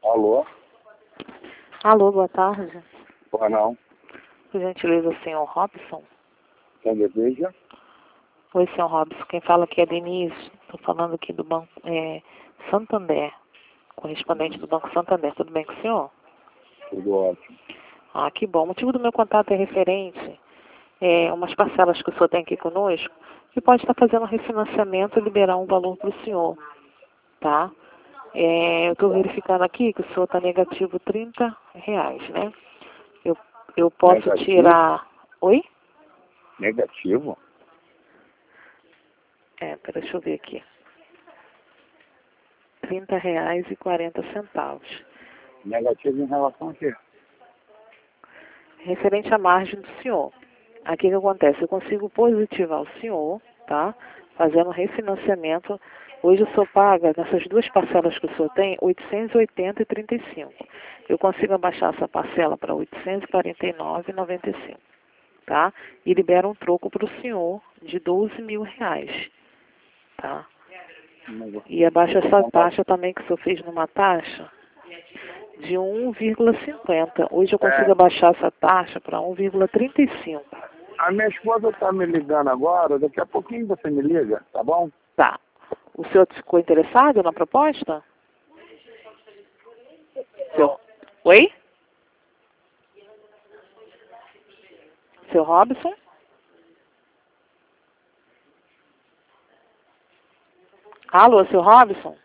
Alô? Alô, boa tarde. Boa não. Por gentileza, o senhor Robson? Quem deseja? Oi, senhor Robson. Quem fala aqui é Denise. Estou falando aqui do Banco Santander, correspondente do Banco Santander. Tudo bem com o senhor? Tudo ótimo. Ah, que bom. O motivo do meu contato é referente umas parcelas que o senhor tem aqui conosco, que pode estar fazendo refinanciamento e liberar um valor para o senhor, tá? Eu estou verificando aqui que o senhor está negativo R$30, né? Eu posso Negativo? tirar... Oi? Negativo? Deixa eu ver aqui. R$30,40. Negativo em relação a quê? Referente à margem do senhor. Aqui o que acontece? Eu consigo positivar o senhor, tá? Fazendo refinanciamento. Hoje o senhor paga, nessas duas parcelas que o senhor tem, R$880,35. Eu consigo abaixar essa parcela para R$849,95, tá? E libero um troco para o senhor de R$12 mil, tá? E abaixo essa taxa também que o senhor fez numa taxa de 1,50. Hoje eu consigo abaixar essa taxa para 1,35. A minha esposa está me ligando agora, daqui a pouquinho você me liga, tá bom? Tá. O senhor ficou interessado na proposta? Oi? Seu Robson? Alô, seu Robson?